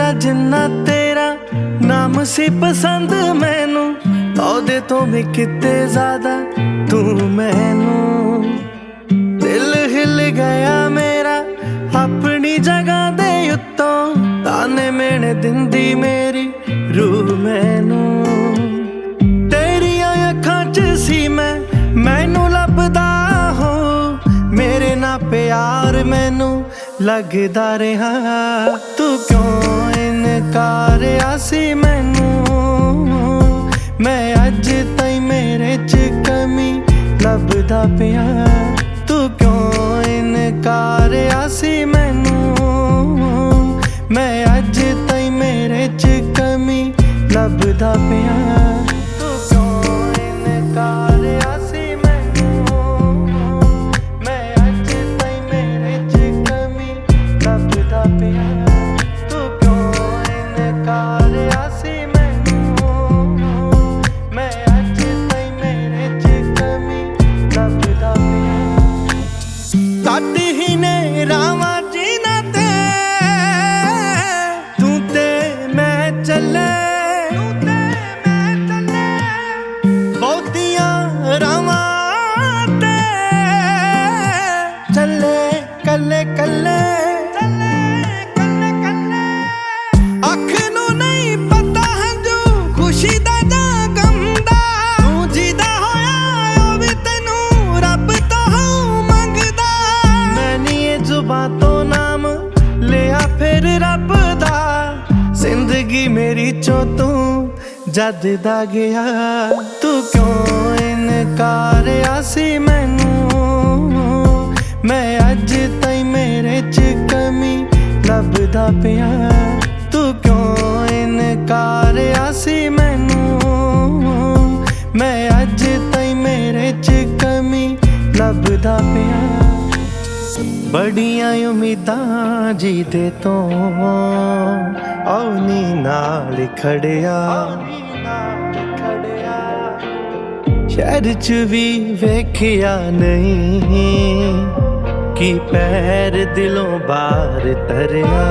जिन्ना तेरा नाम सी पसंद मैनू, औदे तो भी किते ज्यादा तू मैनू। दिल हिल गया मेरा अपनी जगह दे उत्तों, ताने मेने दिंदी मेरी रूह मैनू। तेरिया अखां च सी मैनू लभदा हो, मेरे ना प्यार मैनू लगदा रहा। तू क्यों इनकार आसी मैनू, मैं अज ताईं मेरे च कमी लभदा पिया। तू क्यों इनकार आसी मैनू, मैं अज ताईं मेरे च कमी लभदा पिया। तू क्यों इनकार आसी मैनू, मैं अज ताईं मेरे च कमी लभदा पिया। तू क्यों इनकार आसी मैनू, मैं अज ताईं मेरे च कमी लभदा पिया। कद ही ने रावां जीना ते तू ते मैं चले, बहुतियां रावां ते चले कल्ले कल्ले। अख नू नहीं पता हंजू खुशी दा जां गम दा, तू जीदा होया ओ भी तैनू रब तो हूं मंगदा। मैं नी ये जुबां तो नाम लिया फिर रब दा, जिंदगी मेरी चो तू जद दा गया। तू क्यों इनकार आसी मैनू, मैं अज ताईं मेरे च कमी लभदा पिया। तू क्यों इनकार आसी मैनू, मैं अज ताईं मेरे च कमी लभदा पिया। बड़ियां उम्मीदां जीदे तो औनी नाल खड़िया, शहर च भी वेखिया नहीं कि पैर दिलों बाहर तरिया।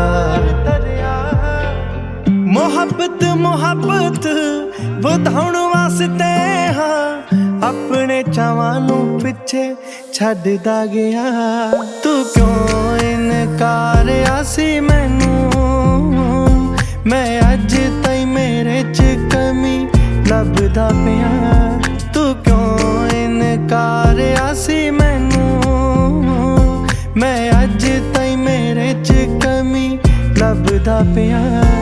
मोहब्बत मोहब्बत वधाउण वास्ते हाँ, अपने चावां नू पिछे छड्डदा गया। तू क्यों इनकार आसी मैनू, मैं अज ताईं मेरे च कमी लभदा पिया। तू क्यों इनकार आसी मैनू, मैं अज ताईं मेरे च कमी लभदा पिया।